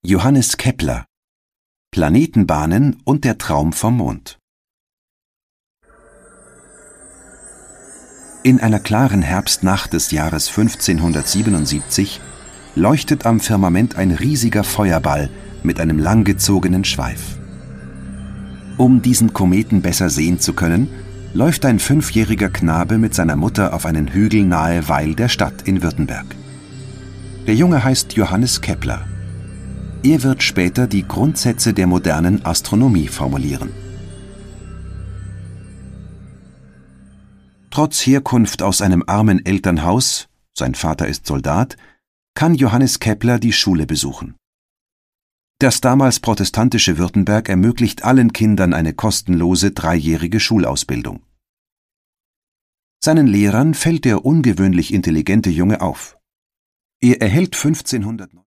Johannes Kepler: Planetenbahnen und der Traum vom Mond. In einer klaren Herbstnacht des Jahres 1577 leuchtet am Firmament ein riesiger Feuerball mit einem langgezogenen Schweif. Um diesen Kometen besser sehen zu können, läuft ein 5-jähriger Knabe mit seiner Mutter auf einen Hügel nahe Weil der Stadt in Württemberg. Der Junge heißt Johannes Kepler. Er wird später die Grundsätze der modernen Astronomie formulieren. Trotz Herkunft aus einem armen Elternhaus, sein Vater ist Soldat, kann Johannes Kepler die Schule besuchen. Das damals protestantische Württemberg ermöglicht allen Kindern eine kostenlose 3-jährige Schulausbildung. Seinen Lehrern fällt der ungewöhnlich intelligente Junge auf. Er erhält 1509